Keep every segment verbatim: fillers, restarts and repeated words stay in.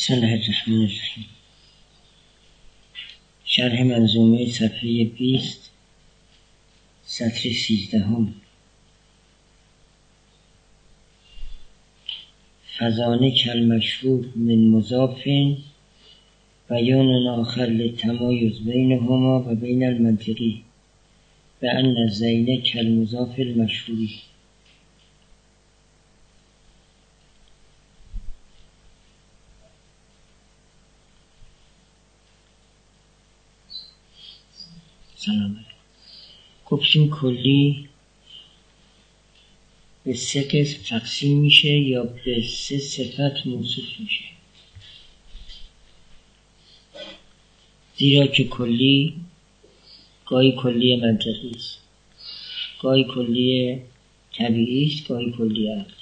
بسم الله الرحمن الرحیم. شرح منظومه صفحه بیست سطر سیزدهم. فزانه کالمشهور من مضاف بیان آخر للتمایز بینهما و بین المنطقی و ان الزین کالمضاف المشهوری. سلام علیکم. گفتیم کلی به سه قسم تقسیم میشه یا به سه صفت موصوف میشه، زیرا که کلی گاهی کلی منطقی است، گاهی کلی طبیعی است، گاهی کلی عقلی.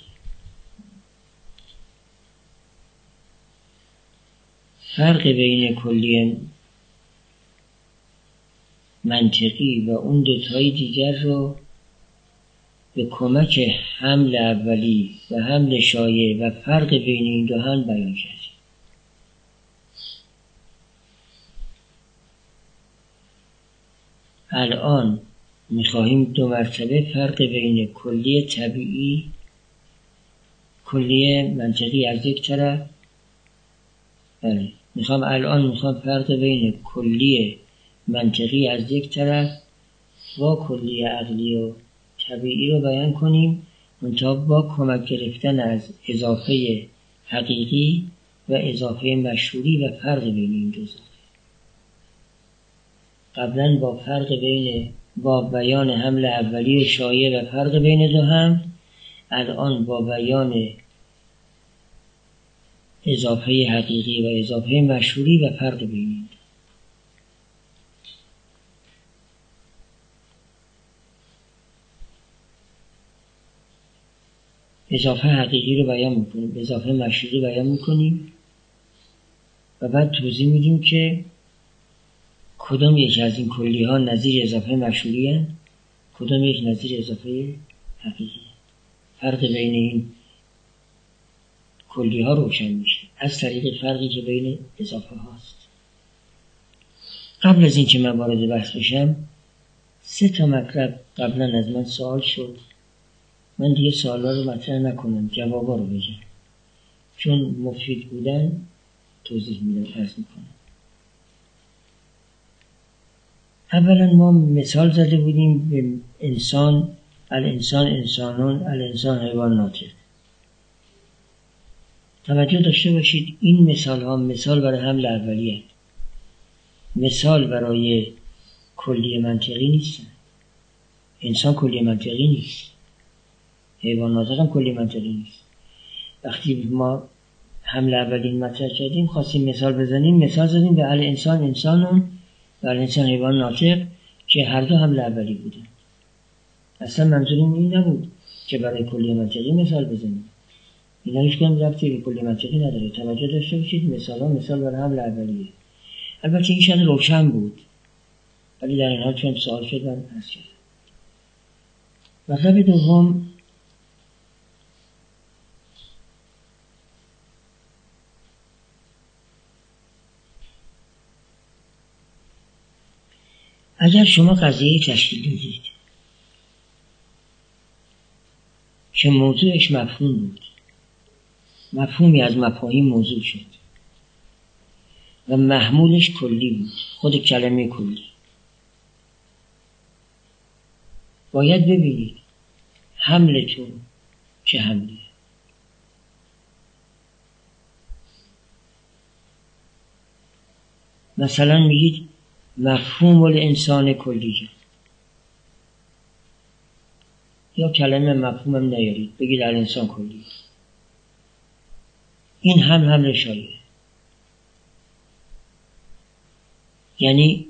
فرق بین کلی منطقی و اون دوتای دیگر رو به کمک حمل اولی و حمل شایع و فرق بین این دو هم بیان کردیم. الان میخواهیم دو مرتبه فرق بین کلی طبیعی کلی منطقی از یک طرف بله میخوام الان میخوام فرق بین کلی منطقی از یک طرف با کلی عقلی و طبیعی رو بیان کنیم، منتها با کمک گرفتن از اضافه حقیقی و اضافه مشهوری و فرق بین این دو اضافه. قبلا با فرق بین با بیان حمل اولی شایع و فرق بین دو هم، الان با بیان اضافه حقیقی و اضافه مشهوری و فرق بین این دو. اضافه حقیقی رو بیان میکنیم، اضافه مشهوری بیان میکنیم و بعد توضیح میدیم که کدام یکی از این کلی ها نظیر اضافه مشهوری هست، کدام یک نظیر اضافه حقیقی. فرق بین این کلی ها روشن میشه از طریق فرقی که بین اضافه هاست. قبل از این که من وارد بحث بشم، سه تا مطلب قبلا از من سوال شد، من دیگه سوالا رو مطرح نکنم، جوابا رو بگم، چون مفید بودن توضیح میدم عرض میکنم. اولا ما مثال زده بودیم به انسان، الانسان انسانون، الانسان حیوان ناطق. توجه داشته باشید این مثال ها مثال برای حمل اولیه، مثال برای کلی منطقی نیستن. انسان کلی منطقی نیست، حیوان ناطق هم کلی منطقی نیست. وقتی ما حمل اولین مطرح کردیم خواستیم مثال بزنیم، مثال زدیم به الانسان انسانون و الانسان حیوان ناطق که هر دو حمل اولی بودن. اصلا منظوریم این نبود که برای کلی منطقی مثال بزنیم، اینا هیچ کنم ربطی به کلی منطقی نداره. توجه داشته باشید مثال ها مثال برای حمل اولیه. البته این شاید روشن بود، ولی در این حال چون سوال شد من عرض کردم. مطلب دوم، اگر شما قضیه تشکیل دادید که موضوعش مفهوم بود، مفهومی از مفاهیم موضوع شد و محمولش کلی بود، خود کلمه کلی، باید ببینید حملتون چه حملیه. مثلا میگید مفهوم الانسان کلیه، یا کلمه مفهومم نیارید بگید الانسان کلیه، این هم حمل شایعه. یعنی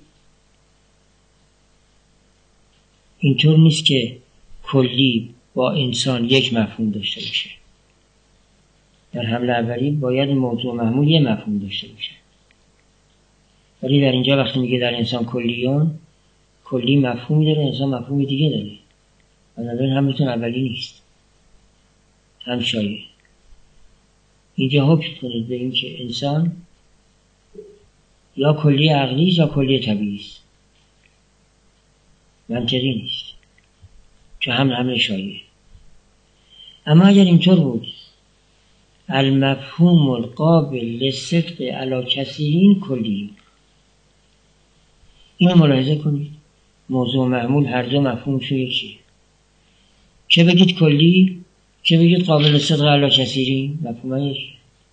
اینطور نیست که کلی با انسان یک مفهوم داشته باشه. در حمل اولی باید موضوع محمول یه مفهوم داشته باشه، ولی در اینجا وقتی میگه در انسان کلیون، کلی مفهومی داره، انسان مفهومی دیگه داره، بنابراین حملتون اولی نیست، هم شایعه. اینجا حکم کنید به این که انسان یا کلی عقلی یا کلی طبیعی است، منطقی نیست، که هم حمل شایع. اما اگر اینطور بود المفهوم القابل للصدق علی کثیرین کلی، اینو ملاحظه کنید، موضوع معمول هر دو مفهومشون یکیه، چه بگید کلی چه بگید قابل صدق علی کثیرین، مفهوم یکیه.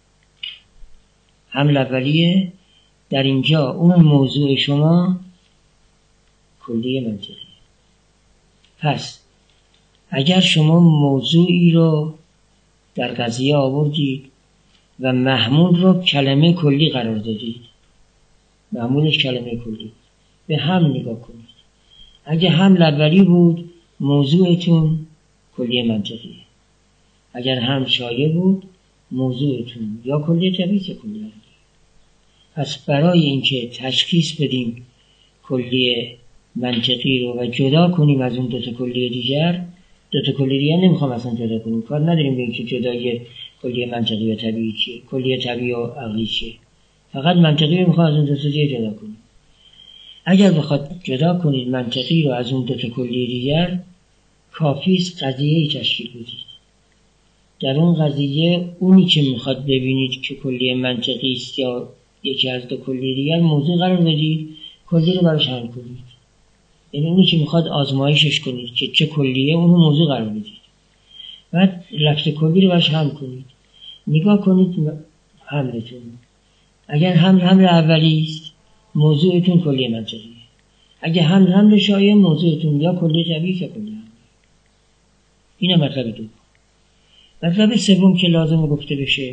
حمل اولیه در اینجا اون موضوع شما کلی منطقی. پس اگر شما موضوعی رو در قضیه آوردید و محمول رو کلمه کلی قرار دادید، محمولش کلمه کلی، به هم نگاه کنید. اگه حمل اولی بود موضوعتون کلی منطقیه، اگر هم شایع بود موضوعتون یا کلی طبیعی یا کلی عقلی. پس برای اینکه تشخیص بدیم کلی منطقی رو و جدا کنیم از اون دوتا کلی دیگر، دوتا کلی دیگر نمیخوام اصلا جدا کنیم، کار نداریم به اینکه جدای کلی منطقی و طبیعی چیه، کلی طبیعی و عقلی چیه، فقط منطقی رو میخوام از اون دوتا دیگر جدا کنیم. اگر بخواد جدا کنید منطقی رو از اون دوتا کلی دیگر، کافیست قضیه‌ای تشکیل بدید. در اون قضیه اونی که میخواد ببینید که کلی منطقی است یا یکی از دو کلی دیگر موضوع قرار بدید، کلی رو براش حل کنید. یعنی اونی که میخواد آزمایشش کنید که چه کلیه، اونو موضوع قرار بدید، بعد لفظ کلی رو براش حل کنید. نگاه کنید حملتون، اگر حمل حمل اولی است موضوعتون کلی منطقیه، اگر حمل حمل شایع موضوعتون یا کلی طبیعی یا کلی عقلی. اینه مطلب دو. مطلب سوم که لازم گفته بشه،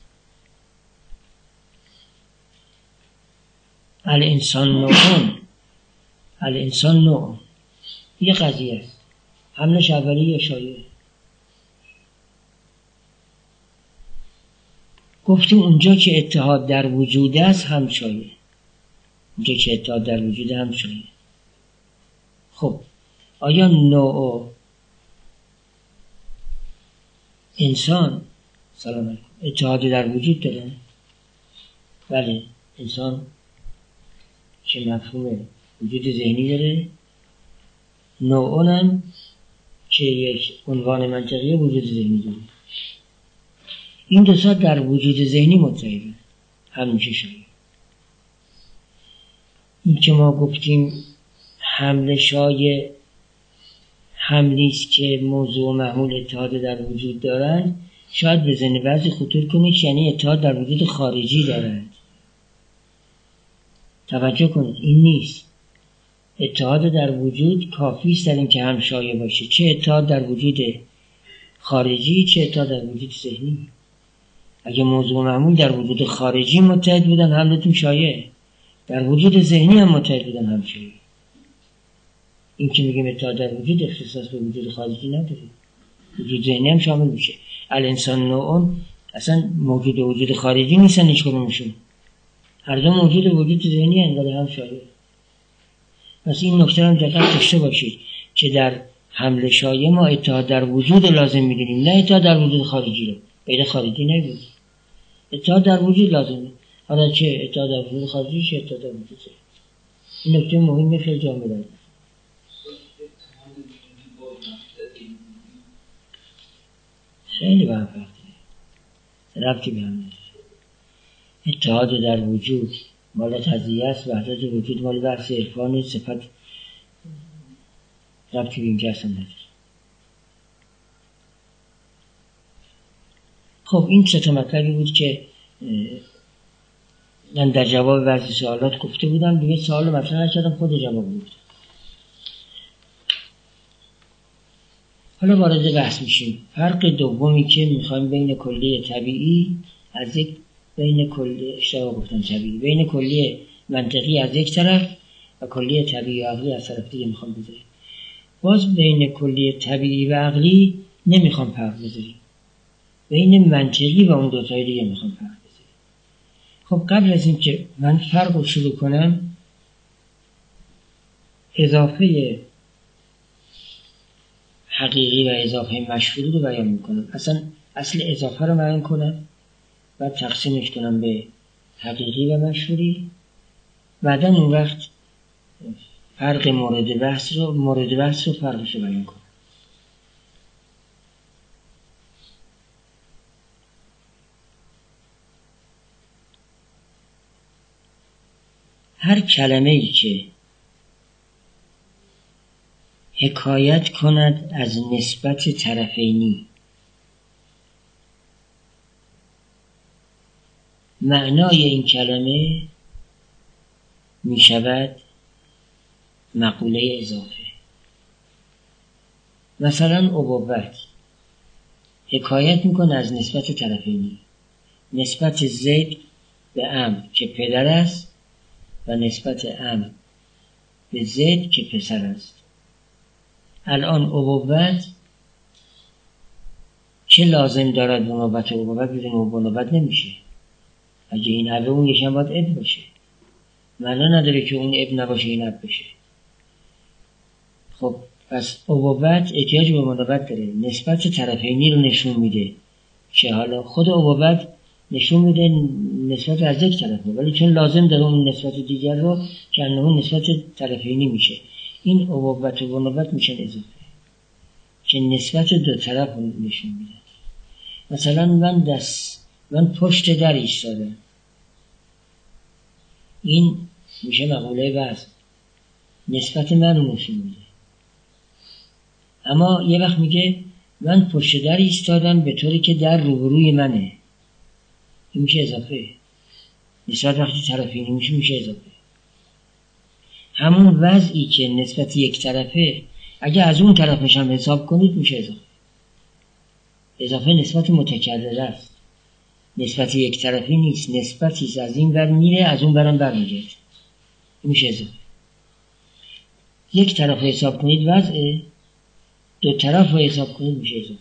الانسان نوعون، الانسان نوع یه قضیه است، حملش اولی یا شایع. گفتیم اونجا که اتحاد در وجود است هم شایع، اونجا که اتحاد در وجود هم شایع. خب آیا نوع انسان سلام علیکم اتحاد در وجود داره؟ بله، انسان چه مفهوم وجود ذهنی داره، نوعون هم که یک عنوان منطقی وجود ذهنی داره. این دو تا در وجود ذهنی متحده، هم میشه شایع. این که ما گفتیم حمل شایع حملی است که موضوع و محمول اتحاد در وجود دارند، شاید به ذهن بعضی خطور کنید یعنی اتحاد در وجود خارجی دارند. توجه کنید این نیست. اتحاد در وجود کافی است در این که هم شایع باشه، چه اتحاد در وجود خارجی چه اتحاد در وجود ذهنی. اگه موضوع و محمول در وجود خارجی متحد بودن حملتون شایع، در وجود ذهنی هم متحد بودن هم شایع. این که میگیم اتحاد در وجود اختصاص به وجود خارجی نداره، وجود ذهنی هم شامل میشه. الانسان نوعون اصلا موجود وجود خارجی نیستن هیچ کدومشون، هر دو موجود وجود ذهنی هستند ولی هم شایع. پس این نکته هم دقت داشته باشید که در حمل شایع ما اتحاد در وجود لازم میدونیم، نه اتحاد در وجود خارجی رو. غیر خارجی نبود، اتحاد در وجود لازمه. حالا چه اتحاد در وجود خارجی چه اتحاد در وجود ذهنی. این نکته مهمه خیلی جامعه داره. خیلی به هم فرق داره، ربطی به هم نداره. اتحاد در وجود مال تزیه است، وحدت وجود مال بحث عرفان صفت، ربطی به اینجا اصلا نداره. خب این سه تا مطلبی بود که من در جواب بعضی سوالات گفته بودم. دیگه سوال مطرح نکردم، خود جواب بود. حالا وارد بحث میشیم. فرق دومی که میخوایم بین کلی طبیعی از یک بین کلی اشتباه گفتم طبیعی بین کلی منطقی از یک طرف و کلی طبیعی و عقلی از طرف دیگه میخوام بذاریم. باز بین کلی طبیعی و عقلی نمیخوام فرق بذاریم، بین منطقی و اون دو تای دیگه میخوام فرق بذاریم. خب قبل از این که من فرق رو شروع کنم، اضافه حقیقی و اضافه مشهوری رو بیان میکنم. اصلا اصل اضافه رو بیان کنم، بعد تقسیمش کنم به حقیقی و مشهوری، بعدا اون وقت فرق مورد بحث رو مورد بحث رو فرقش رو بیان کنم. هر کلمه ای که حکایت کند از نسبت طرفینی، معنای این کلمه می شود مقوله اضافه. مثلا ابوت حکایت میکنه از نسبت طرفینی، نسبت زید به عمرو که پدر است و نسبت عمرو به زید که پسر است. الان ابوت چه لازم دارد بنوبت ابوت؟ بدون بنوبت نمیشه. اگه این ابه اون یکم باید اب باشه، معنا نداره که اون اب نباشه این اب بشه. خب پس ابوت احتیاج به بنوبت داره، نسبت طرفینی رو نشون میده که حالا خود ابوت نشون میده نسبت از یک طرفه، ولی چون لازم داره اون نسبت دیگر رو که انه نسبت طرفینی میشه، این ابوت و بنوبت میشن اضافه که نسبت دو طرف رو نشون میده. مثلا من دست من پشت در ایستادم، این میشه مقوله وضع، نسبت من رو نشون میده. اما یه وقت میگه من پشت در ایستادم به طوری که در روبروی منه، این میشه اضافه. نسبت وقتی طرفینی میشه میشه اضافه. همون وضعی که نسبت یک طرفه اگه از اون طرفش هم حساب کنید میشه اضافه. اضافه نسبت متکرره است، نسبت یک طرفی نیست، نسبتی از این بر میره از اون برم بر میگه، میشه اضافه. یک طرف حساب کنید وضعه، دو طرف رو حساب کنید میشه اضافه.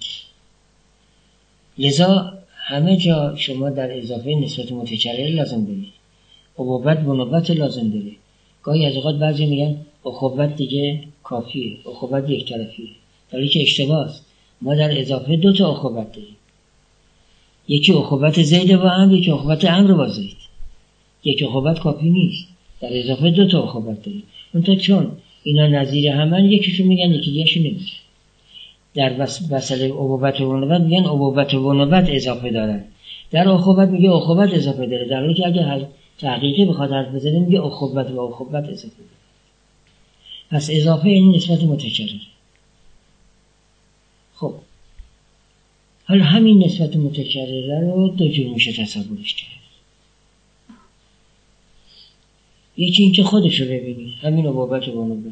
لذا همه جا شما در اضافه نسبت متکرر لازم دارید، ابوت بنوبت لازم داره. گاهی از اوقات بعضی میگن اخوت دیگه کافیه، اخوت یک طرفیه، در حالی که اشتباه است. ما در اضافه دو تا اخوت داریم، یکی اخوت زید با عمرو، یکی اخوت عمرو با زید. یک اخوت کافی نیست، در اضافه دو تا اخوت داریم. اونتا چون اینا نظیر همن یکیشو میگن یکی دیگه‌شو نمیگن. در مسئله ابوت و بنوبت میگن ابوت و بنوبت اضافه دارن، در اخوت میگه اخوت اضافه داره، در حالی که اگه هر تحقیقی بخواد حرف بزنه میگه اخوت و اخوت اضافه داره. پس اضافه این نسبت متکرره. خب حالا همین نسبت متکرره رو دو جور میشه تصورش کرد. یکی این که خودش رو ببینید، همین ابوت و بنوبت.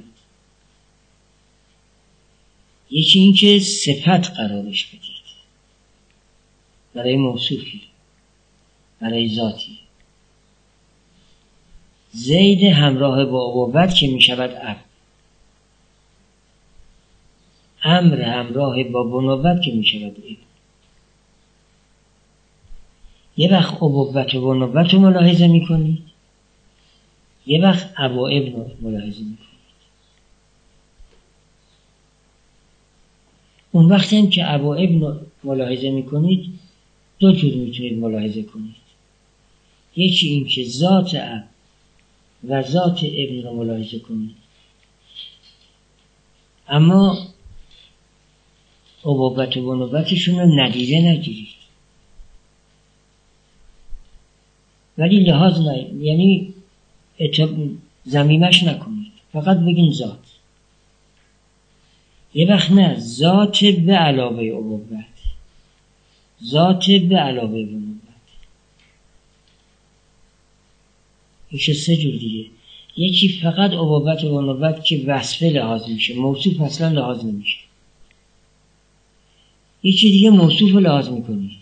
یکی این که صفت قرارش بدید برای موصوفی، برای ذاتی. زید همراه با ابوت که میشود اب، عمرو همراه با بنوبت که میشود ابن. یه وقت ابوت و بنوبت رو ملاحظه میکنید، یه وقت اب و ابن رو ملاحظه میکنید. اون وقتی هم که اب و ابن رو ملاحظه میکنید دو جور میتونید ملاحظه کنید. یکی این که ذات اب و ذات ابن رو ملاحظه کنید، اما ابوت و بنوبتشون رو ندیده نگیرید، ولی لحاظ نه، یعنی ضمیمش نکنید، فقط بگین ذات. یه وقت نه، ذات به علاوه ابوت، ذات به علاوه بنوبت. میشه سه جور دیگه. یکی فقط ابوت و بنوبت که وصفه لحاظ میشه، موصوف اصلا لحاظ نمیشه. یکی دیگه موصوف رو لحاظ میکنید،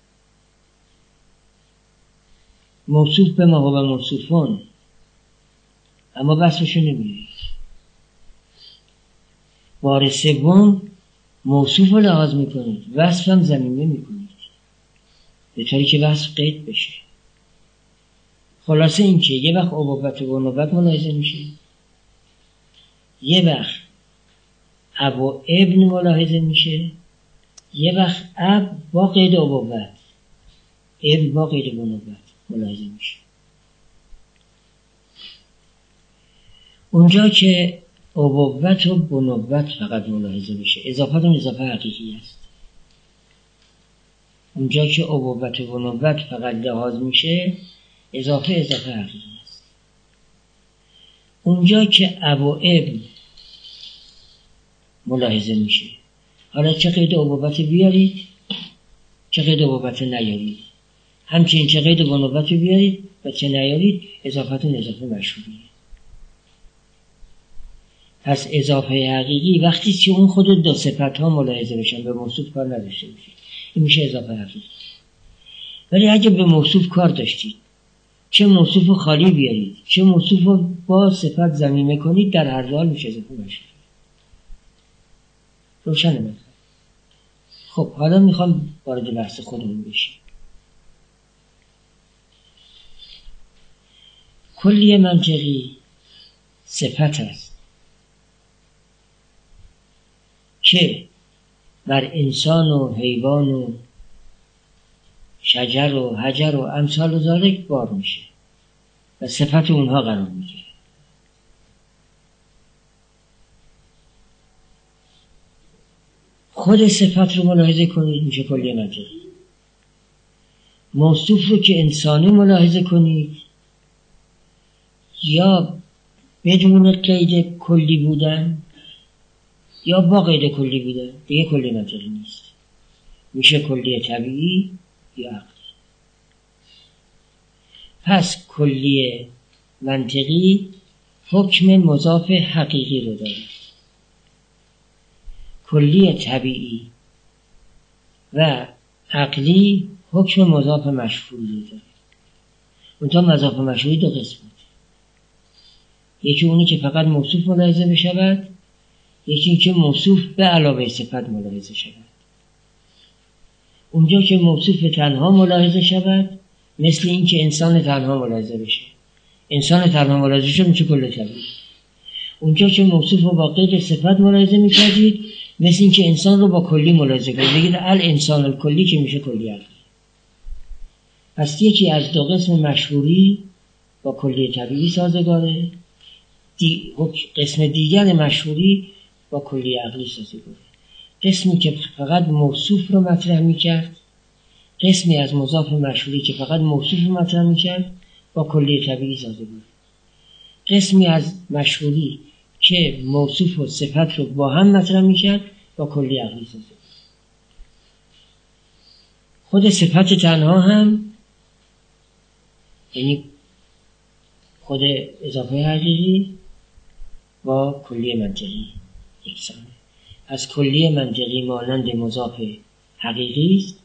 موصوف به ما هو موصوفون، اما وصفشو نمیرید. بار سوم موصوف رو لحاظ میکنید، وصف هم ضمیمه میکنید به طوری که وصف قید بشه. خلاصه این که یه وقت ابوت و بنوبت ملاحظه میشه، یه وقت اب و ابن ملاحظه میشه، یه وقت اب با قید ابوت. ابن با قید بنوبت ملاحظه میشه. اونجا که ابوت و بنوبت فقط ملاحظه میشه، اضافت اون اضافه حقیقی است. اونجا که ابوت و بنوبت فقط لحاظ میشه، اضافه اضافه حقیقی است. اونجا که اب و ابن ملاحظه میشه، حالا چه قید ابوت بیارید چه قید ابوت نیارید، همچنین چه قید بنوبت بیارید و چه نیارید، اضافتون اضافه مشهوریه. پس اضافه حقیقی وقتی که اون خود دو صفت ها ملاحظه بشن، به موصوف کار نداشته باشید، این میشه اضافه حقیقی. ولی اگه به موصوف کار داشتید، چه موصوف خالی بیارید چه موصوف رو با صفت ضمیمه کنید، در هر حال میشه اضافه مشهوری. روشنه مثلا. خب حالا میخوام وارد بحث خودمون بشیم. کلیه منطقی صفت است که بر انسان و حیوان و شجر و حجر و امثال و ذالک بار میشه و صفت اونها قرار میگیره. خود صفت رو ملاحظه کنید میشه کلیه منطقی. موصوف رو که انسانی ملاحظه کنید، یا بدون قید کلی بودن یا با قید کلی بودن، دیگه کلیه منطقی نیست، میشه کلیه طبیعی یا عقلی. پس کلیه منطقی حکم مضاف حقیقی رو داره، کلیه طبیعی و عقلی حکم مضاف مشهوری رو داره. اونتا مضاف مشهوری دو قسمت، یکی اونی که فقط موصوف ملاحظه بشود، یکی این که موصوف به علاوه صفت ملاحظه شود. اونجا که موصوف تنها ملاحظه شود، مثل این که انسان تنها ملاحظه بشه، انسان تنها ملاحظه شد میشه کل طبیعی. اونجا که موصوف رو با قید صفت ملاحظه میکردید، مثل این که انسان رو با کلی ملاحظه کنید، بگید الانسان الکلی که میشه کلی عقلی. پس یکی از دو قسم مشهوری با کلی طبیعی سازگاره، دی... قسم دیگر مشهوری با کلی عقلی سازگاره. قسمی که فقط موصوف رو مطرح میکرد، قسمی از مضاف مشهوری که فقط موصوف رو مطرح میکرد با کلی طبیعی سازگاره. قسمی از مشهوری که موصوف و صفت رو با هم مطرح میکرد با کلی عقلی سازگاره. خود صفت تنها هم یعنی خود اضافه حقیقی با کلی منطقی یکسانه. از کلی منطقی مانند مضاف حقیقی است،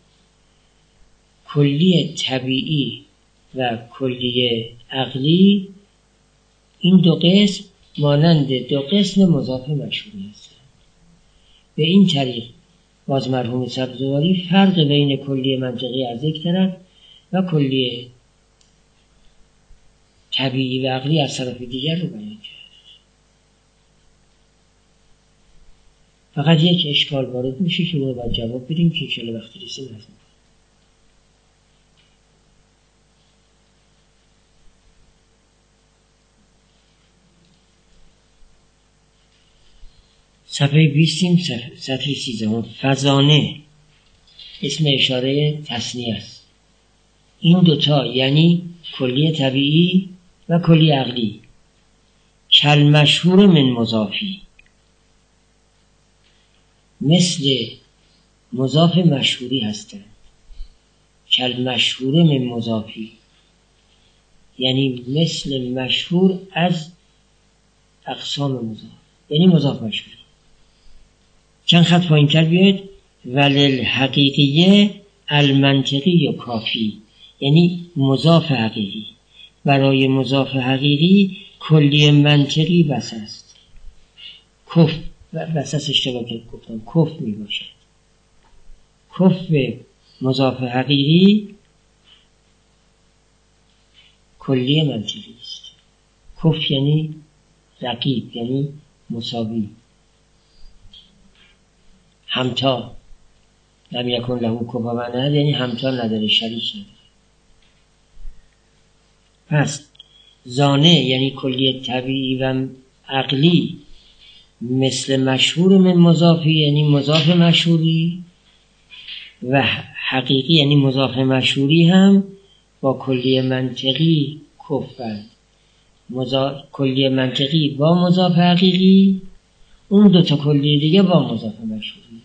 کلی طبیعی و کلی عقلی این دو قسم مانند دو قسم مضاف مشهوری هستند. به این طریق باز مرحوم سبزواری فرق بین کلی منطقی از یک طرف و کلی طبیعی و عقلی از طرف دیگر رو بیان کرد. فقط یک اشکال وارد میشه که رو باید جواب بدیم که انشاءالله وقتی رسیم هست. صفحه بیستیم، سطر سیزدهم. فزانه اسم اشاره تثنیه است. این دوتا یعنی کلی طبیعی و کلی عقلی کل مشهور من مضافی، مثل مضاف مشهوری هستند. کل مشهور من مضافی یعنی مثل مشهور از اقسام مضاف، یعنی مضاف مشهوری. چند خط پایین تر بیاید، ولل حقیقیه المنطقی و کافی، یعنی مضاف حقیقی. برای مضاف حقیقی کلی منطقی بس است. کف بس است اشتباه که گفتم کف می باشد. کف مضاف حقیقی کلی منطقی است. کف یعنی رقیب، یعنی مساوی. همتا لم یکن له کفوا احد یعنی همتا نداره، شریک نداره. پس زانه یعنی کلیه طبیعی و عقلی مثل مشهور من مضافی یعنی مضاف مشهوری و حقیقی یعنی مضاف مشهوری هم با کلیه منطقی کفرند. مضاف... کلیه منطقی با مضاف حقیقی، اون دوتا کلیه دیگه با مضاف مشهوری.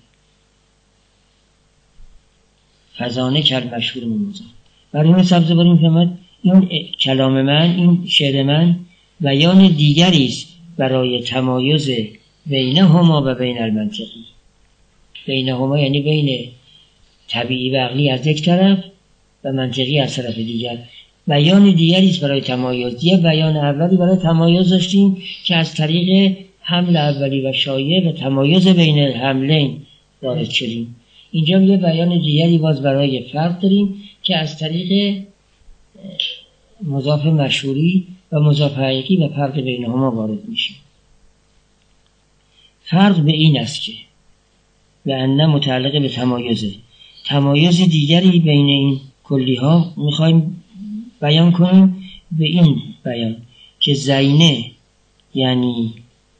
فزانه کل مشهور من مضاف. برای سبزه باریم فهمد این کلام من، این شعر من بیان دیگری است برای تمایز بینهما و بین المنطقی. بینهما یعنی بین طبیعی و عقلی از یک طرف و منطقی از طرف دیگر. بیان دیگری است برای تمایز. یه بیان اولی برای تمایز داشتیم که از طریق حمل اولی و شایع و تمایز بین حملین وارد شدیم. اینجا یه بیان دیگری باز برای فرق داریم که از طریق مضاف مشهوری و مضاف حقیقی و فرق بینهما وارد میشه. فرق به این است که به انه متعلق به تمایزه. تمایز دیگری بین این کلی ها میخوایم بیان کنیم به این بیان که زینه یعنی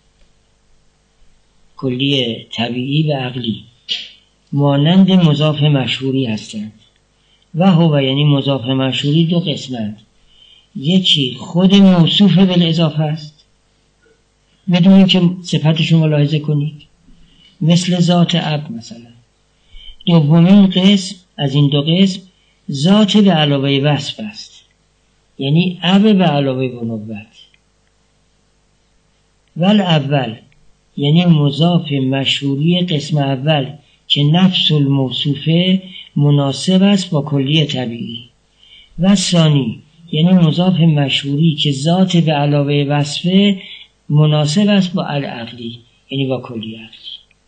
کلی طبیعی و عقلی مانند مضاف مشهوری هستند و هو یعنی مضاف مشهوری دو قسمت. یکی خود موصوف بالاضافه است بدون اینکه صفتشون ملاحظه کنید، مثل ذات اب مثلا. دومین قسم از این دو قسم ذات به علاوه وصف است، یعنی اب به علاوه بنوت. ول اول یعنی مضاف مشهوری قسم اول که نفس الموصوفه مناسب است با کلیه طبیعی، و ثانی یعنی مضاف مشهوری که ذات به علاوه وصفه مناسب است با العقلی یعنی با کلیه عقلی.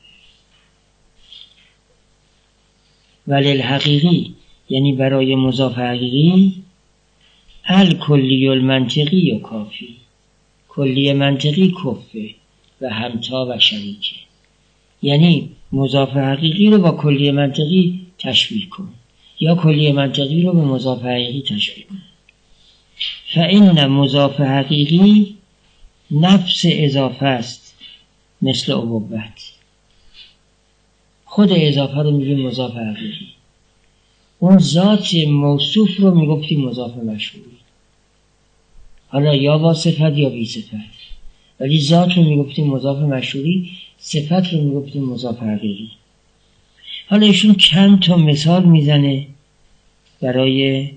ولی الحقیقی یعنی برای مضاف حقیقی الکلی المنطقی و کافی، کلیه منطقی کفه و همتا و شریکه. یعنی مضاف حقیقی رو با کلیه منطقی تشبیه کن یا کلیه منطقی رو به مضاف حقیقی تشبیه کن. فإن مضاف حقیقی نفس اضافه است مثل ابوت. خود اضافه رو میگیم مضاف حقیقی، اون ذات موصوف رو میگفتیم مضاف مشهوری، حالا یا با صفت یا بی صفت، ولی ذات رو میگفتیم مضاف مشهوری، صفت رو میگفتیم مضاف حقیقی. حالا ایشون چند تا مثال میزنه برای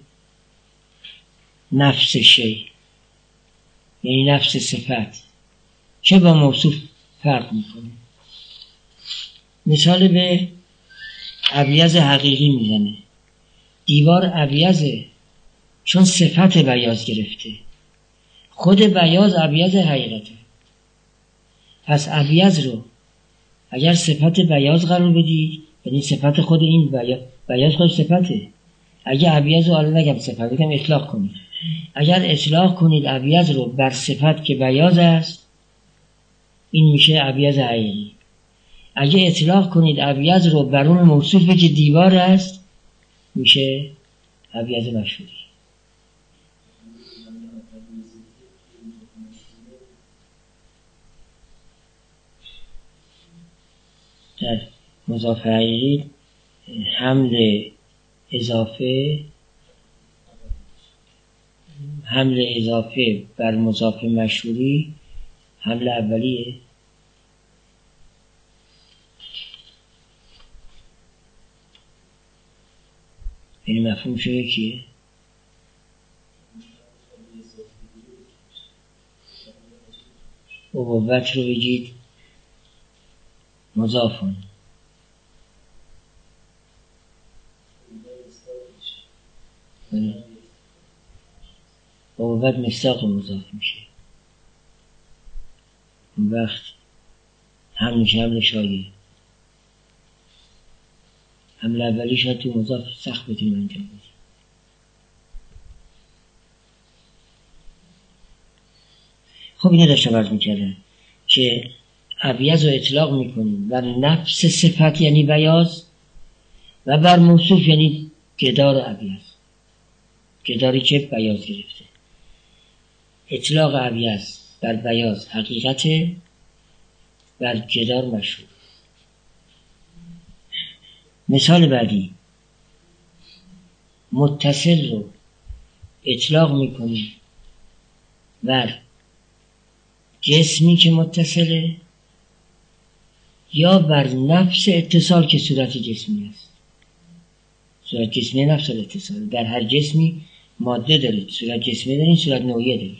نفس شی، یعنی نفس صفت چه با موصوف فرق میکنه. مثال به ابیض حقیقی میزنه. دیوار ابیضه چون صفت بیاض گرفته، خود بیاض ابیض حقیقته. پس ابیض رو اگر صفت بیاض قرار بدی، یعنی صفت خود این بیاض, بیاض خود صفته. اگر ابیض رو الان نگم صفت بگم اطلاق کنید، اگر اطلاق کنید ابیض رو بر صفت که بیاض است، این میشه ابیض حقیقی. اگر اطلاق کنید ابیض رو بر اون موصوفی که دیوار است، میشه ابیض مشهوری. در مضاف حقیقی حمل اضافه حمل اضافه بر مضاف مشهوری حمل اولیه. این مفهوم شده کیه؟ ابوت رو بگید مضافون، ابوت مصداق مضاف میشه، اون وقت هم میشه حمل شایع. حمل اولی شاید تو مضاف سخت بتونیم انجام بدیم. خب اینه داشته برد میکردن که ابیض رو اطلاق میکنیم بر نفس صفت یعنی بیاض و بر موصوف یعنی گدار ابیض، گداری که بیاض گرفته. اطلاق ابیض بر بیاض حقیقت، بر جدار مشهور. مثال بعدی، متصل رو اطلاق میکنی بر جسمی که متصله یا بر نفس اتصال که صورت جسمی است. صورت جسمی نفس اتصال. در هر جسمی ماده دارید، صورت جسمی دارید، صورت نوعیه دارید.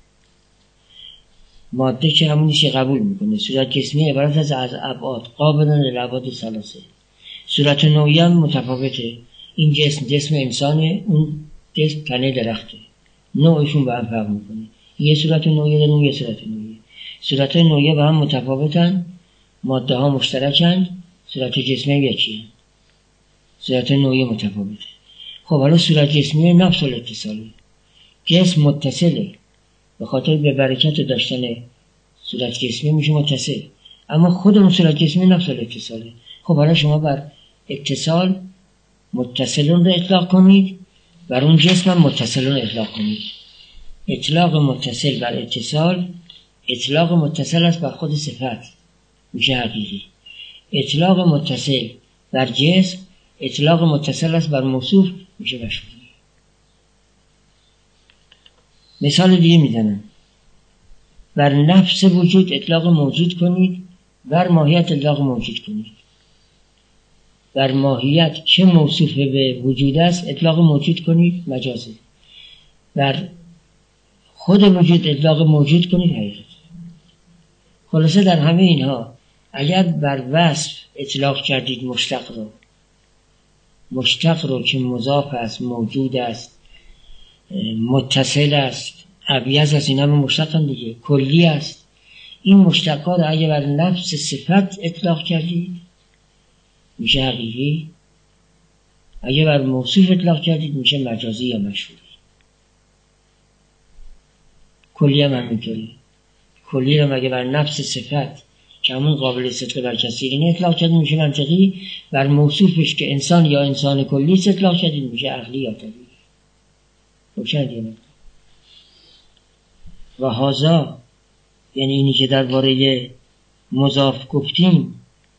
ماده که همونیشه قبول میکنه. صورت جسمی عبارت از از ابعاد قابل للابعاد ثلاثه. صورت نوعیه هم متفاوته. این جسم جسم انسانه، اون جسم تنه درخته، نوعشون به هم فرق میکنه. یه صورت نوعیه داره، اون یه صورت نوعیه. صورت نوعیه با هم متفاوتن، ماده ها مشترکن، صورت جسمی یکیه، صورت نوعیه متفاوته. خب حالا صورت جسمی نفس الاتصاله، جسم متصله، به خاطر به برکت داشتن صورت جسمی میشه متصل، اما خود اون صورت جسمی نفس الاتصاله. خب حالا شما بر اتصال متصلون رو اطلاق کنید، بر اون جسم هم متصلون اطلاق کنید. اطلاق متصل بر اتصال اطلاق متصل است بر خود صفت، میشه حقیقی. اطلاق متصل بر جسم اطلاق متصل است بر موصوف، میشه مشهوری. مثال دیگه میزنم، بر نفس وجود اطلاق موجود کنید، بر ماهیت اطلاق موجود کنید. بر ماهیت که موصوف به وجود است اطلاق موجود کنید، مجازه. بر خود وجود اطلاق موجود کنید، حقیقت. خلاصه در همه اینها اگر بر وصف اطلاق کردید مشتق رو، مشتق رو که مضاف است، موجود است، متصل است، ابیض است، این همه مشتقن دیگه، کلی است. این مشتقات اگر بر نفس صفت اطلاق کردید میشه حقیقی، اگر بر موصوف اطلاق کردید میشه مجازی یا مشهوری. کلی هم همینطوری. کلی رو اگر بر نفس صفت که همون قابل صدق بر کثیرین اطلاق کردید میشه منطقی، بر موصوفش که انسان یا انسان کلی اطلاق کردید میشه عقلی یا طبیعی. روشن دیگه. و هذا یعنی اینی که درباره مضاف گفتیم،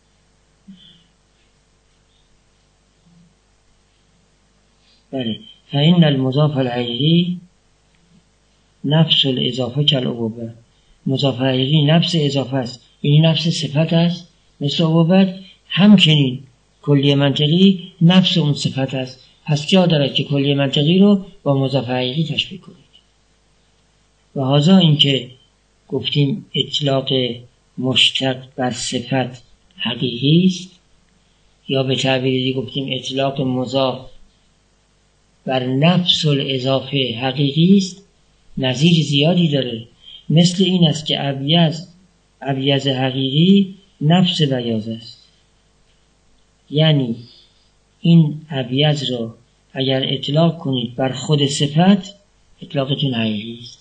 بله، فإن المضاف الحقیقی نفس الاضافه کالعبوبه. مضاف حقیقی نفس اضافه است، یعنی نفس صفت است، مثل عبوبت. همچنین کلی منطقی نفس اون صفت است، پس جا دارد که کلی منطقی رو با مضاف حقیقی تشبیه کنید. و هذا این که گفتیم اطلاق مشتق بر صفت حقیقی است، یا به تعبیر دیگه گفتیم اطلاق مضاف بر نفس الاضافه حقیقی است، نظیر زیادی داره. مثل این است که ابیض ابیض حقیقی نفس بیاض است، یعنی این ابیض رو اگر اطلاق کنید بر خود صفت اطلاقتون حقیقی است.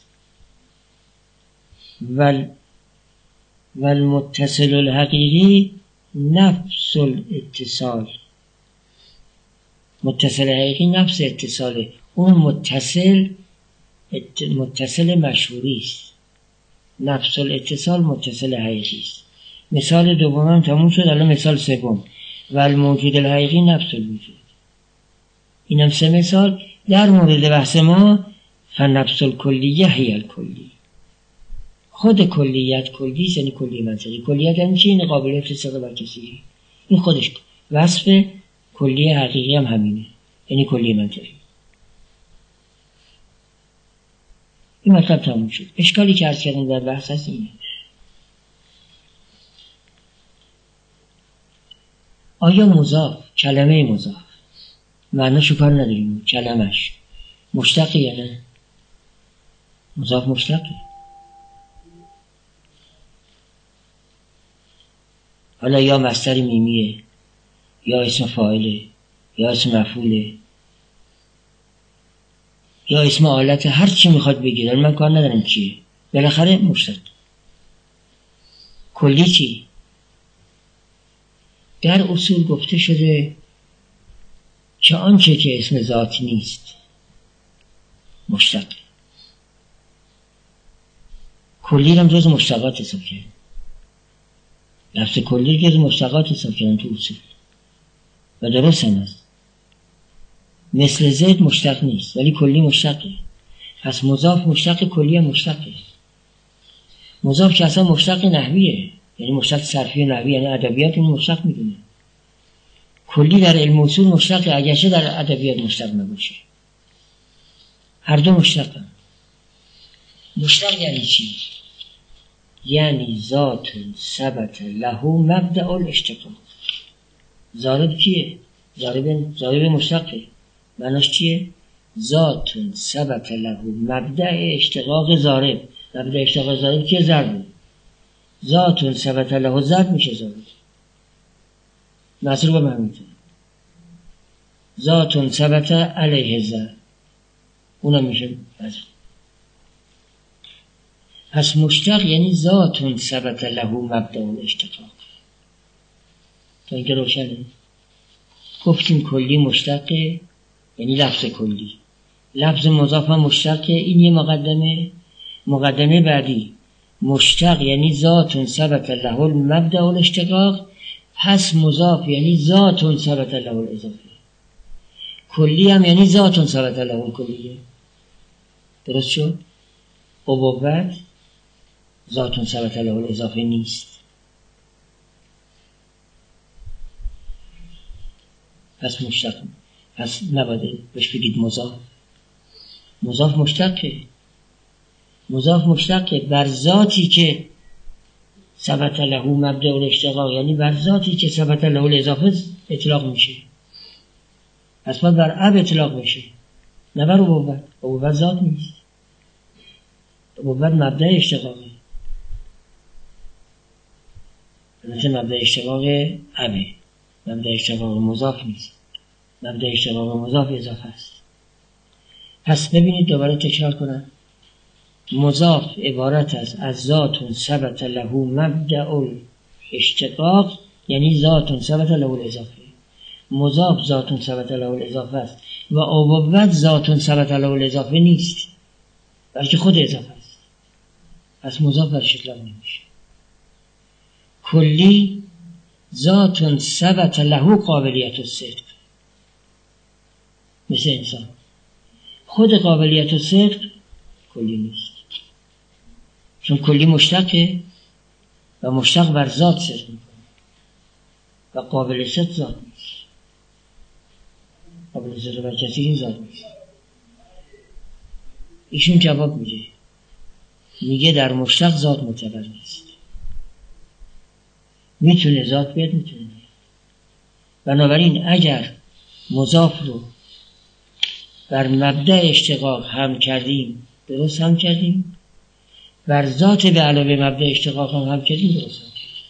ول والمتصل الحقیقی نفس الاتصال. متصل حقیقی نفس اتصاله، اون متصل متصل مشهوری است، نفس الاتصال متصل حقیقی است. مثال دومم تموم شد، الان مثال سوم، والموجود الحقیقی نفس الوجود. اینم سه مثال در مورد بحث ما. فنفس الکلیه هی الکلی، خود کلیت کلی است، یعنی کلی منطقی. کلیت یعنی چی؟ این قابلیت صدق بر کثیری، این خودش وصف کلی حقیقی هم همینه، یعنی کلی منطقی. این مطلب تموم شد. اشکالی که عرض کردم در بحث هست اینه، آیا مضاف، کلمه مضاف معناشو کار نداریم، کلمش مشتقی یا نه؟ مضاف مشتقی. حالا یا مصدر میمیه، یا اسم فاعله، یا اسم مفعوله، یا اسم آلت، هر چی میخواد بگیرن، من کار ندارم چیه، بالاخره مشتق. کلی چی؟ در اصول گفته شده که آنچه که اسم ذات نیست مشتق، کلی هم جز مشتقات حساب کردن. لفظ کلی جز مشتقات حساب کردن تو اصول و درست هم هست. مثل زید مشتق نیست ولی کلی مشتقه. پس مضاف مشتق، کلی هم مشتقه. مضاف که اصلا مشتق نحویه، یعنی مشتق صرفی و نحوی، یعنی ادبیات این مشتق میدونه. کلی در علم اصول مشتقه، اگرچه در ادبیات مشتق نباشه. هر دو مشتقن. مشتق یعنی چی؟ یعنی ذات ثبت له مبدأ الاشتقاق. ضارب کیه؟ ضارب ضارب مشتقه. معناش چیه؟ ذات ثبت له مبدأ اشتقاق ضارب. مبدأ اشتقاق ضارب کیه؟ ضرب. ذات ثبت له ضرب میشه ضارب. نصر به همینطور. ذات ثبت علیه ضرب اونم میشه نصر. پس مشتق یعنی ذات ثبت له مبدأ الاشتقاق. تا اینکه روشنه. گفتیم کلی مشتقه یعنی لفظ کلی. لفظ مضاف هم مشتقه. این یه مقدمه. مقدمه بعدی مشتق یعنی ذات ثبت له مبدأ الاشتقاق. پس مضاف یعنی ذات ثبت له الاضافه. کلی هم یعنی ذات ثبت له الکلیه. درست شد؟ ابوت ذات ثبت له الاضافه نیست. پس مشتق، پس نباید بهش بگید مضاف. مضاف مشتقه. مضاف مشتقه بر ذاتی که ثبت له مبدأ الاشتقاق، یعنی بر ذاتی که ثبت له الاضافه اطلاق میشه. پس باید بر اب اطلاق میشه، نه بر ابوت. ابوت ذات نیست. ابوت مبدأ اشتقاقه. البته مبدأ اشتقاق ابه، مبدأ اشتقاق مضاف نیست. مبدأ اشتقاق مضاف اضافه است. پس ببینید دوباره تکرار کنم. مضاف عبارت است از ذات ثبت له مبدأ الاشتقاق، یعنی ذات ثبت له الاضافه. مضاف ذات ثبت له الاضافه است و ابوت ذات ثبت له الاضافه نیست، بلکه خود اضافه است. پس مضاف برش اطلاق نمیشه. کلی ذات ثبت له قابلیت الصدق، مثل انسان. خود قابلیت الصدق کلی نیست، چون کلی مشتقه و مشتق بر ذات صدق میکنه و قابل صدق ذات نیست. قابل صدق بر کسی این ذات نیست. ایشون جواب میده، میگه در مشتق ذات معتبر نیست. میتونه ذات بیاد، میتونه نیست. بنابراین اگر مضاف رو بر مبدأ اشتقاق هم کردیم، درست هم کردیم. بر ذات به علاوه مبدأ اشتقاق هم هم کردیم، درست هم کردیم.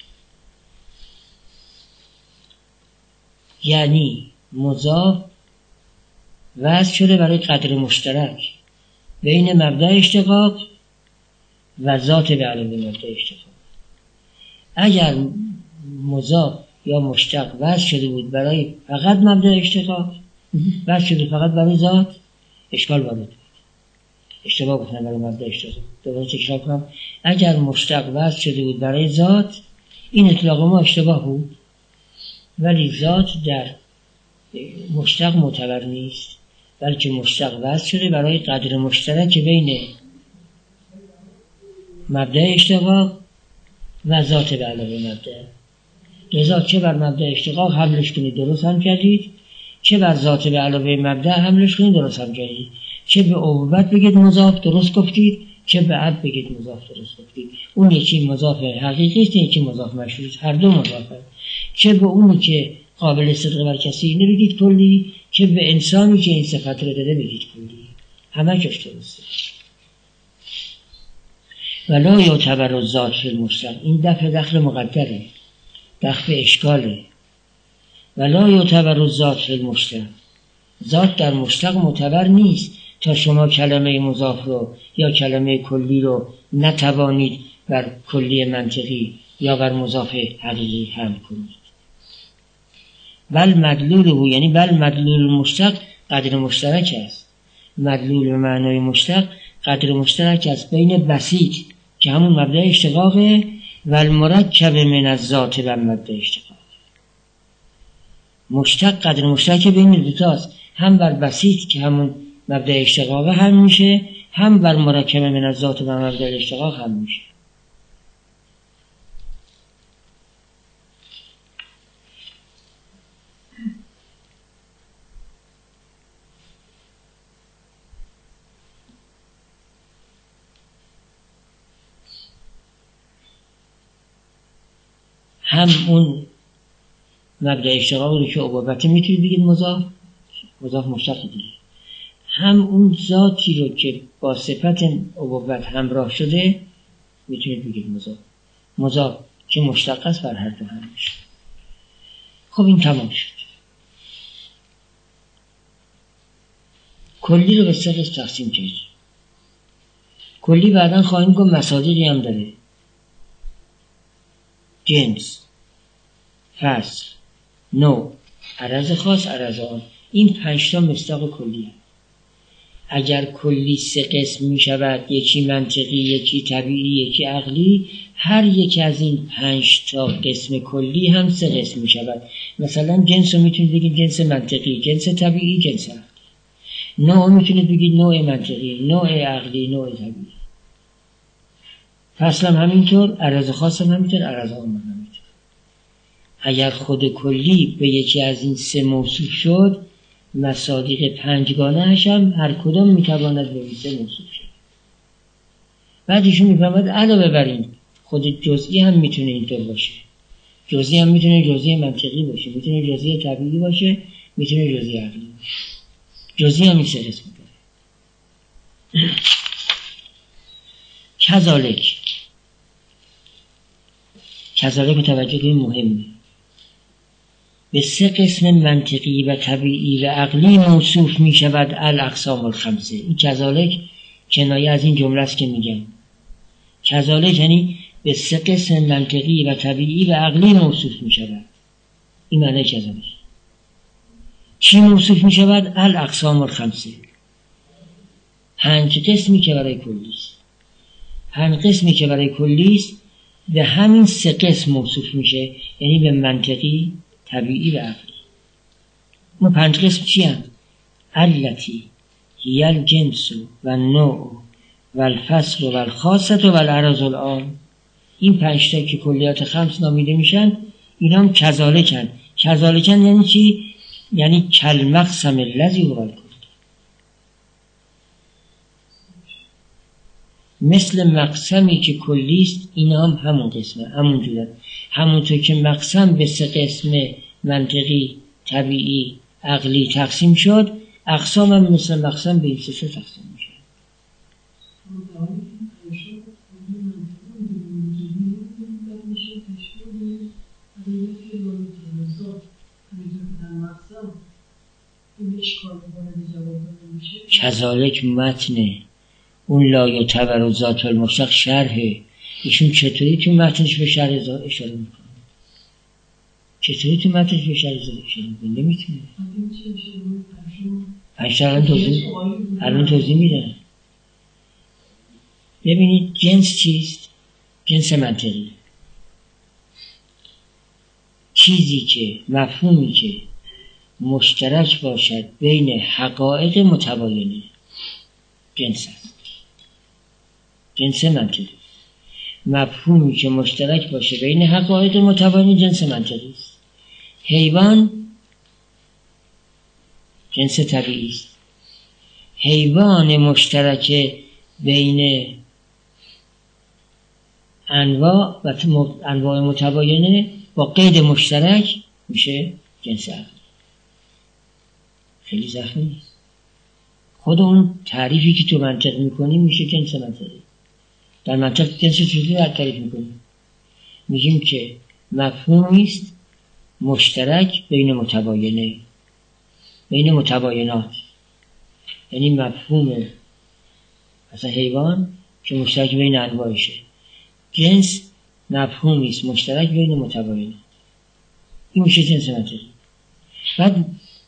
یعنی مضاف وضع شده برای قدر مشترک بین مبدأ اشتقاق و ذات به علاوه مبدأ اشتقاق. اگر مضاف یا مشتق وضع شده بود برای فقط مبدأ اشتقاق، وضع شده فقط برای ذات، اشکال وارد بود. اشتباه گفتن برای مبدأ اشتقاق. دوباره تکرار کنم. اگر مشتق وضع شده بود برای ذات، این اطلاق ما اشتباه بود، ولی ذات در مشتق معتبر نیست، بلکه مشتق وضع شده برای قدر مشترک بین مبدأ اشتقاق و ذات به علاوه مبدأ. لذا چه بر مبدأ اشتقاق حملش کنید، درست هم کردید. چه بر ذات به علاوه مبدأ حملش کنید، درست هم کردید. چه به ابوت بگید مضاف، درست گفتید. چه به اب بگید مضاف، درست گفتید. اون یکی مضاف حقیقی است، یکی مضاف مشروط است. هر دو مضافه. چه به اونی که قابل صدق بر کسی نبگید کلی، چه به انسانی که این صفت رو داده بگید کلی. همه کش درسته. ولا یعتبر الذات فی المشتق. این دفع دخل مقدره، دفع اشکاله. ولا یعتبر الذات فی المشتق. ذات در مشتق معتبر نیست تا شما کلمه مضاف رو یا کلمه کلی رو نتوانید بر کلی منطقی یا بر مضاف حقیقی حمل کنید. بل مدلوله، یعنی بل مدلول مشتق قدر مشترک است. مدلول به معنای مشتق قدر مشترک است بین بسیط که همون مبدأ اشتقاقه و المرکب من الذات و مبدأ اشتقاق. مشتق قدر مشترک بین دوتاست، هم بر بسیط که همون مبدأ اشتقاق هم میشه، هم بر مرکب من الذات و مبدأ اشتقاق هم میشه. هم اون مبدأ اشتقاق رو که عبوبته میتونید بگید مضاف، مضاف مشتق دیگه، هم اون ذاتی رو که با صفت عبوبت همراه شده میتونید بگید مضاف. مضاف که مشتق است بر هر دو هم میشه. خب این تمام شد. کلی رو به سه قسم تقسیم کردیم. کلی بعداً خواهیم گفت مصادیقی هم داره: جنس، فصل، نوع، عرض خاص، عرض عام. این پنج تا مصداق کلی هست. اگر کلی سه قسم می شود، یکی منطقی، یکی طبیعی، یکی عقلی، هر یک از این پنج تا قسم کلی هم سه قسم می شود. مثلا جنس رو میتونید بگید جنس منطقی، جنس طبیعی، جنس عقلی. نوع میتونید بگید نوع منطقی، نوع عقلی، نوع طبیعی. فصل هم همینطور، عرض خاص هم همینطور، عرض عام هم همینطور. اگر خود کلی به یکی از این سه موصوف شد، مصادیق پنجگانه‌اش هم هر کدام میتواند به این سه موصوف شد. بعدشون میفهمد علاوه بر این خود جزئی هم میتونه اینطور باشه. جزئی هم میتونه جزئی منطقی باشه، میتونه جزئی طبیعی باشه، میتونه جزئی عقلی باشه. جزئی هم این سه قسم داره. کذالک کذالک توجه کنید مهمه. به سه قسم منطقی و طبیعی و عقلی موصوف می شود الاقسام الخمسه. این کذالک کنایه از این جمله است که میگم. کذالک یعنی به سه قسم منطقی و طبیعی و عقلی موصوف می شود. این معنی کذالک. چی موصوف می شود؟ الاقسام الخمسه. پنج قسمی که برای کلی است. پنج قسمی که برای کلی است به همین سه قسم موصوف میشه، یعنی به منطقی، طبیعی و عقلی. اون پنج قسم چی هم؟ التی هی الجنس و النوع و الفصل و الخاصه و العرض العام. این پنج تا که کلیات خمس نامیده میشن، اینا هم کذالکن. کذالکن یعنی چی؟ یعنی کالمقسم الذی هو الکل. مثل مقسمی که کلیست، اینا هم همون قسمه، همون جوره. همونطور که مقسم به سه قسم منطقی، طبیعی، عقلی تقسیم شد، اقسام هم مثل مقسم به این سه سه تقسیم میشه. کذالک متنه، اون لا یعتبر ذات المشتق شرحه. ایشون چطوری تو متنش به شرح اشاره میکنه؟ چطوری تو متنش به شرح اشاره میکنه؟ نمیتونه. پنجتا الان توضیح الان توضیح میدن. ببینید جنس چیست؟ جنس منطقی، چیزی که مفهومی که مشترک باشد بین حقایق متباینه، جنس است. جنس منطقی، مفهومی که مشترک باشه بین حقایق متباینه، جنس منطقی است. حیوان جنس طبیعی است. حیوان مشترک بین انواع و انواع متباینه با قید مشترک میشه جنس عقلی. خیلی زخمی نیست. خود اون تعریفی که تو منطق میکنیم میشه جنس منطقی. در منطق جنس چیزی رو تعریف میکنیم، میگیم که مفهومی است مشترک بین متباینه، بین متباینات. یعنی مفهوم مثلا حیوان که مشترک بین انواعشه. جنس مفهومی است مشترک بین متباینات. این میشه جنس منطقی. بعد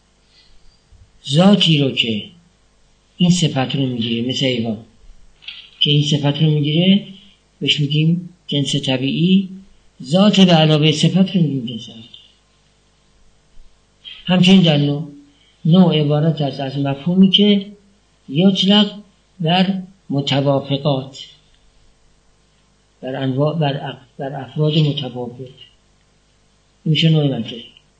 ذاتی رو که این صفت رو میگیره، مثل حیوان که این صفت رو میگیره، بهش میگیم جنس طبیعی، ذات به علاوه صفت رو میگیم جنس عقلی. همچنین در نوع نوع عبارت است از مفهومی که یطلق بر متوافقات، بر انواع، بر, بر افراد متفاوت. میشه نوع منطقی.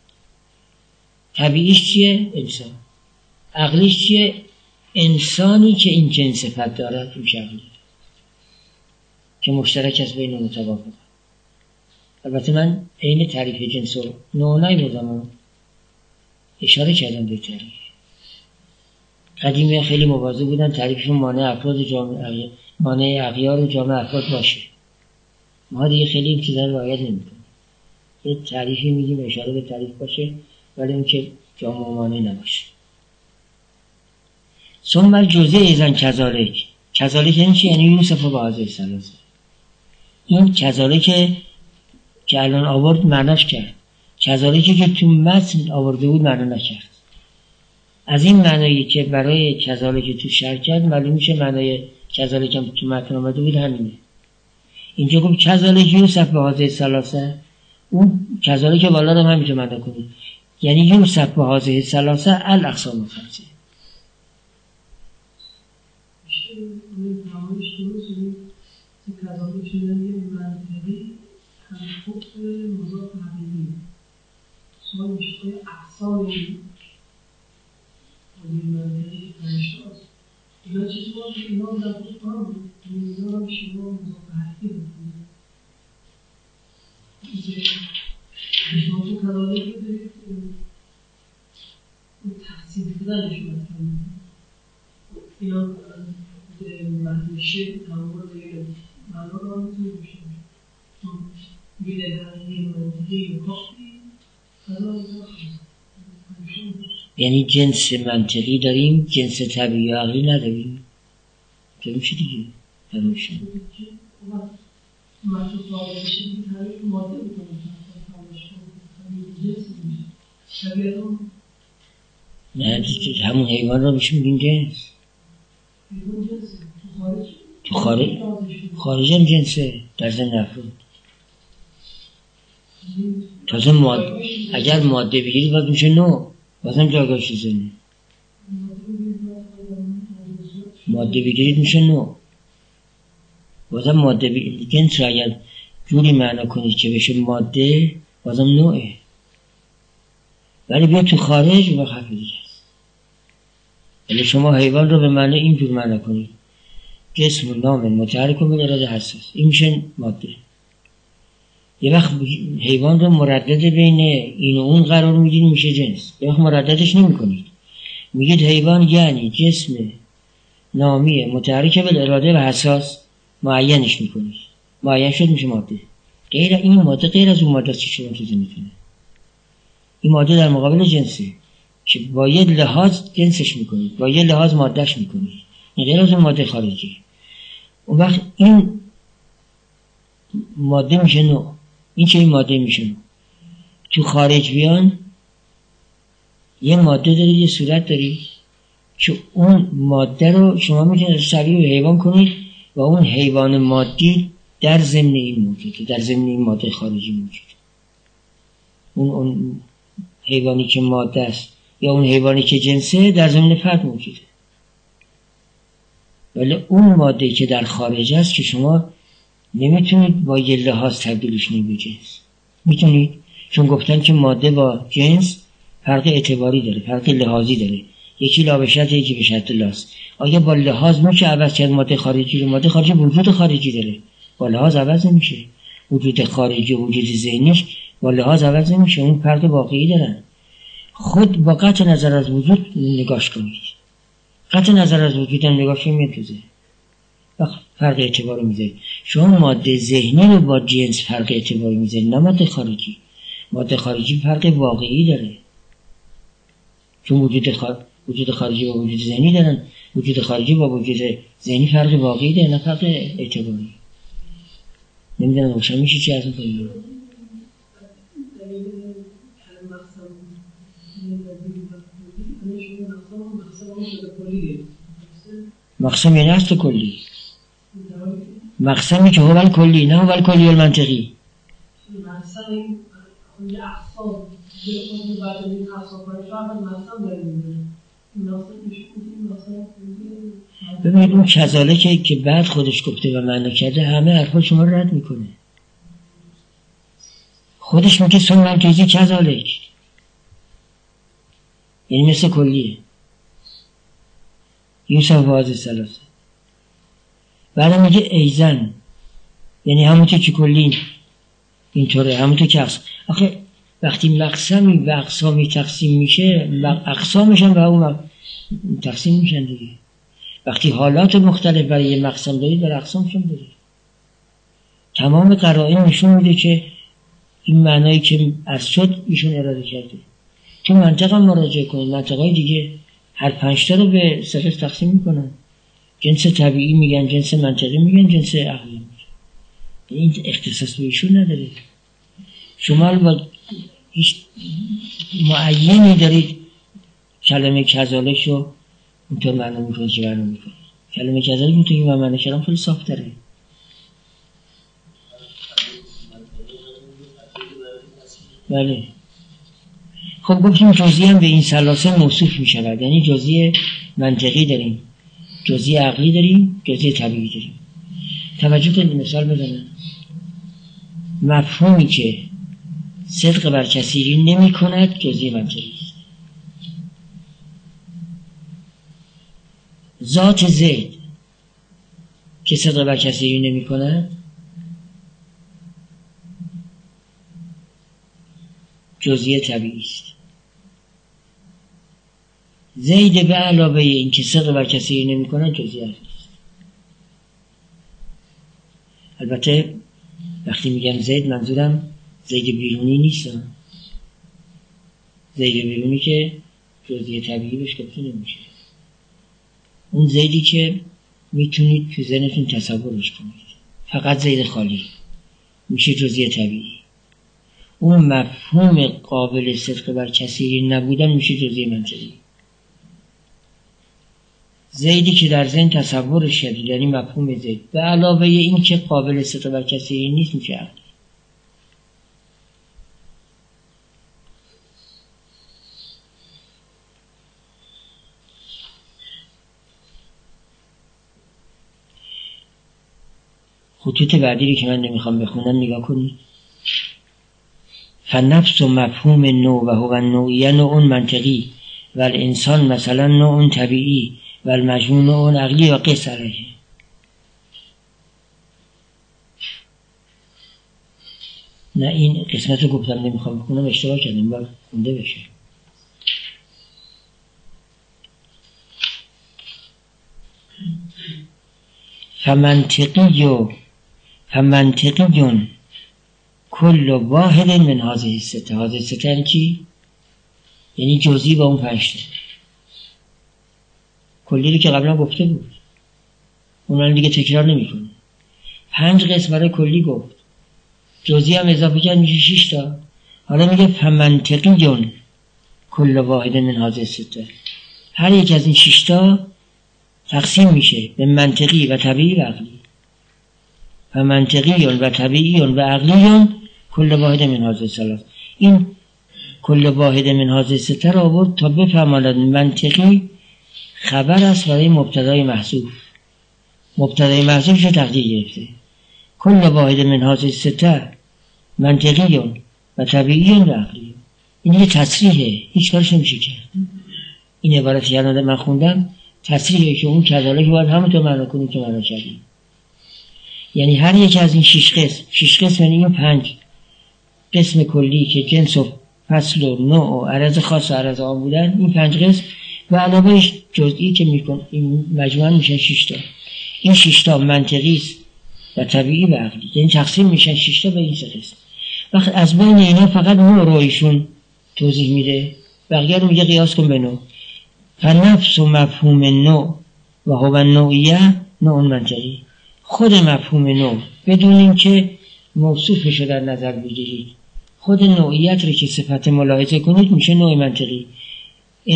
طبیعیش چیه؟ انسان. عقلیش چیه؟ انسانی که این جنس صفت دارد میشه عقلی، که مشترک است بین متوافقات. البته من عین تعریف جنس رو نوع نیبردم، اشاره کردم به تعریف. قدیمی خیلی مواظب بودن تعریفشون مانع افراد جامعه، مانع اغیار و جامعه افراد باشه. ما دیگه خیلی این چیزا رو رعایت نمی‌کنیم. یه تعریفی میگیم اشاره به تعریف باشه، ولی اون که جامعه مانع نباشه. ثم الجزء اذن کذالک. کذالک یعنی چی؟ یعنی یوسف و هذه الثلاثه. این کذالک که الان آورد معناش کرد، کذالکی که تو متن آورده بود معنا نکرد. از این معنایی که برای کذالک تو شرح کرد معلوم میشه معنای کذالک هم تو متن آمده بود همینه. اینجا گفت کذالک یوسف به هذه الثلاثه، اون کذالک بالا رو هم میتونه معنا کنید، یعنی یوسف به هذه الثلاثه الاقسام الخمسه. کذالک یعنی منطقی هم حکم مضاف حقیقی. سوال میشه که اقسام این منطقی پنجتاست. اینا چیزی باید که اینا در خود کنم بود، اینا هم شما مضاف حقیقی بکنید. شما تو کذالک رو دارید تقسیم کردنش مطمئن. اینا مهمیشه تمام رو بگیرد معنا رو هم میتونی بشه میده حقیقی منطقی کافی یعنی جنس منطقی داریم، جنس طبیعی و عقلی نداریم. که میشه دیگه همیشه مطلب فاضل بشه دیگه طبیعی ماده بکنیم طبیعی هم نه دیگه همون حیوان رو بشه میگیم جنس. تو خارج خارج هم جنسه در ضمن افراد. تازه ماده اگر ماده بگیرید باید میشه نوع، بازم جاگاهش زنی. ماده بگیرید میشه نوع، بازم ماده بگیرید. جنس رو اگر جوری معنا کنید که بشه ماده بازم نوعه، ولی بیا تو خارج و خفه دیگه است. ولی شما حیوان رو به معنی اینجور معنا کنید جسم و نام متحرک و اراده حساس، این میشه ماده. یه وقت حیوان رو مردد بین این و اون قرار میدید میشه جنس. یه وقت مرددش نمی کنید، میگید حیوان یعنی جسم نامی متحرک به اراده و حساس، معینش میکنید، معین شد میشه ماده. غیر این ماده غیر از اون ماده چی شما تو میتونه. این ماده در مقابل جنسه که با یه لحاظ جنسش میکنید، با یه لحاظ مادهش میکنید، غیر از اون ماده خارجی. اون وقت این ماده میشه نوع. این چه این ماده میشه نوع. تو خارج بیان یه ماده داری، یه صورت داری که اون ماده رو شما میتونید شبیه به حیوان کنید و اون حیوان مادی در ضمن این موجوده، در ضمن این ماده خارجی موجوده. اون اون حیوانی که ماده است یا اون حیوانی که جنسه در ضمن فرد موجوده، ولی اون ماده که در خارج است که شما نمیتونید با یه لحاظ تبدیلش کنید به جنس. میتونید، چون گفتن که ماده با جنس فرق اعتباری داره، فرق لحاظی داره. یکی لا به شرط، یکی به شرط لاست. آیا با لحاظ میشه عوض کرد ماده خارجی رو؟ ماده خارجی وجود خارجی داره، با لحاظ عوض نمیشه. وجود خارجی و وجود ذهنیش با لحاظ عوض نمیشه، اون فرق واقعی دارن. خود با قطع نظر از وجود نگاش کنید، قطع نظر از وجود هم نگاش کنید، فرق اعتبار رو میذارید. شما ماده ذهنی رو با جنس فرق اعتبار میذارید، نه ماده خارجی. ماده خارجی فرق واقعی داره، چون وجود خارج وجود خارجی با وجود ذهنی دارن. وجود خارجی با وجود ذهنی فرق واقعی داره، نه فرق اعتباری. نمیدونم روشن میشه چی از اون کنیم. مقسم یعنی هست کلی. مقسمی که هو کلی، نه هو کلی المنطقی. مقسم این یه اقسام یه بعد این اقسام کنه شاید مقسم داریم ببینید اون کذالک که بعد خودش گفته و معنی کرده همه حرفا شما رو رد میکنه. خودش میگه ثم الجزئی کذالک، یعنی مثل کلیه یوسف واضح سلاسه. بعد میگه ایزن، یعنی همونطور که کلی اینطوره، همونطور که اقسام. آخه وقتی مقسمی و اقسامی تقسیم میشه، اقسامش هم به اون تقسیم میشن دیگه. وقتی حالات مختلف برای یه مقسم دارید برای اقسامش هم دارید. تمام قرائن نشون میده که این معنایی که از شد ایشون اراده کرده. تو منطق هم مراجعه کنید، منطقهای دیگه هر پنجتا رو به سه تقسیم میکنن. جنس طبیعی میگن، جنس منطقی میگن، جنس عقلی میگن. این اختصاص به ایشون نداره. شما با هیچ معینی دارید کلمه کذالک رو اونطور معنی میکنید که معنی میکنید. کلمه کذالک اونطور که من معنی کردم خیلی صاف داره. بله. خب گفتیم جزئی هم به این سلاسل موصوف می شود، یعنی جزئی منطقی داریم، جزئی عقلی داریم، جزئی طبیعی داریم. توجه کنید مثال بزنم. مفهومی که صدق بر کثیری نمی کند جزئی منطقی است. ذات زید که صدق بر کثیری نمی کند جزئی طبیعی است. زید به علاوه این که صدق بر کثیری نمی کند جزئی عقلی است. البته وقتی میگم زید منظورم زید بیرونی نیست، زید بیرونی که جزئی طبیعی بهش گفته نمیشه. اون زیدی که میتونید تو ذهنتون تصورش کنید، فقط زید خالی میشه جزئی طبیعی. اون مفهوم قابل صدق بر کثیری نبودن میشه جزئی منطقی. زیدی که در ذهن تصورش شدید یعنی مفهوم زید به علاوه این که قابل صدق بر کثیری نیست میشه عقلی. خطوط بعدی رو که من نمیخوام بخونم نگاه کنید. فنفس و مفهوم نوع و هو النوعیه نوع منطقی و الانسان مثلا نوع طبیعی و المجموع نوع عقلی و قیس علیه. نه این قسمت رو گفتم نمیخوام بخونم، اشتباه کردم، باید خونده بشه. فمنطقی و فمنطقی کل واحد من هذه السته. هذه السته یعنی چی؟ یعنی جزئی با اون پنجتا. کلی رو که قبلا گفته بود اونان دیگه تکرار نمی کنه. پنج قسم برای کلی گفت، جزئی هم اضافه کرد میشه شش تا. حالا میگه فمنطقی کل واحد من هذه السته. هر یک از این شش تا تقسیم میشه به منطقی و طبیعی و عقلی. فمنطقی و طبیعی و عقلی کل واحد من هذه الثلاث. این کل واحد من هذه السته را آورد تا بفهماند منطقی خبر است برای مبتدای محذوف. مبتدای محذوف شو تقدیر گرفته. کل واحد من هذه السته منطقی و طبیعی و عقلی. این یه تصریحه، هیچ کارش نمیشه کرد. این عبارتی که الان من خوندم تصریحه که اون کذالک باید همونطور معنا کنیم که معنا کردیم. یعنی هر یک از این شش قسم، شش قسم یعنی این پنج قسم کلی که جنس و فصل و نوع و عرض خاص و عرض عام بودن، این پنج قسم و علاوه جزئی که میکن این مجموعاً میشن شش تا. این شش تا منطقی است و طبیعی و عقلی، یعنی تقسیم میشن شش تا به این سه قسم. وقت از بین اینا فقط نوع رو ایشون توضیح میده، بقیه رو میگه قیاس کن به نوع. فنفس و مفهوم نوع و هو النوعیه نوع منطقی. خود مفهوم نوع بدون اینکه موصوفش رو در نظر بگیرید، خود نوعیت رو که صفت ملاحظه کنید میشه نوع منطقی.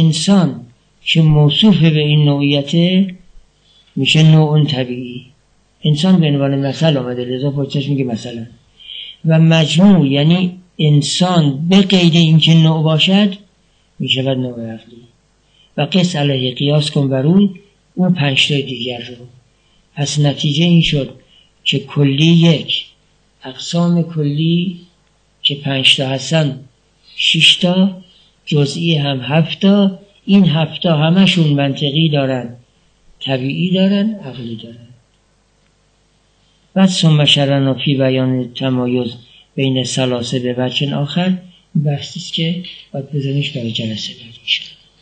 انسان که موصوف به این نوعیت میشه نوع طبیعی. انسان به عنوان مثل آمده، لذا پشتش میگه مثلا. و مجموع یعنی انسان به غیر اینکه نوع باشد میشود نوع عقلی. و قس علیه قیاس کن بر اون اون پنجتای دیگر رو. پس نتیجه این شد که کلی یک، اقسام کلی که پنجتا هستن ششتا، جزئی هم هفتا. این هفتا همشون منطقی دارن، طبیعی دارن، عقلی دارن. بعد ثم شرعنا فی بیان تمایز بین ثلاثه به وجه آخر، بحثیست که باید بزنیش برای جلسه بعدی.